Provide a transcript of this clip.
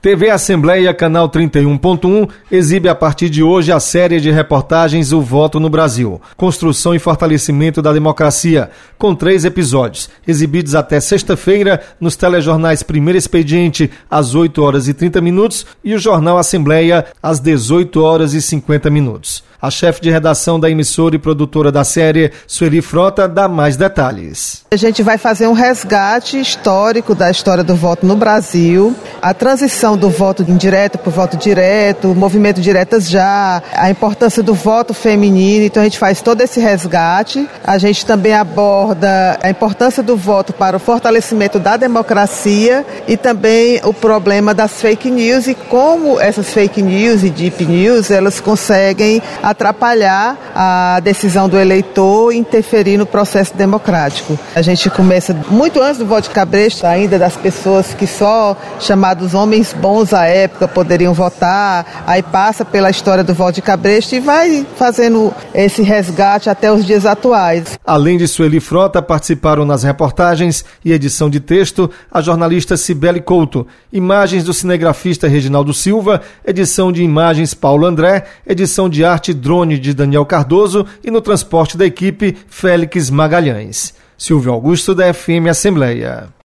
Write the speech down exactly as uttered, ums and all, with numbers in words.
T V Assembleia, canal trinta e um ponto um, exibe a partir de hoje a série de reportagens O Voto no Brasil, Construção e Fortalecimento da Democracia, com três episódios, exibidos até sexta-feira nos telejornais Primeiro Expediente, às oito horas e trinta minutos, e o Jornal Assembleia, às dezoito horas e cinquenta minutos. A chefe de redação da emissora e produtora da série, Sueli Frota, dá mais detalhes. A gente vai fazer um resgate histórico da história do voto no Brasil, a transição do voto indireto para o voto direto, o movimento Diretas Já, a importância do voto feminino. Então a gente faz todo esse resgate. A gente também aborda a importância do voto para o fortalecimento da democracia e também o problema das fake news e como essas fake news e deep news elas conseguem atrapalhar a decisão do eleitor e interferir no processo democrático. A gente começa muito antes do voto de cabresto, ainda das pessoas que só chamados homens bons à época poderiam votar, aí passa pela história do voto de cabresto e vai fazendo esse resgate até os dias atuais. Além de Sueli Frota, participaram nas reportagens e edição de texto a jornalista Cibele Couto, imagens do cinegrafista Reginaldo Silva, edição de imagens Paulo André, edição de arte Drone de Daniel Cardoso e no transporte da equipe Félix Magalhães. Silvio Augusto, da F M Assembleia.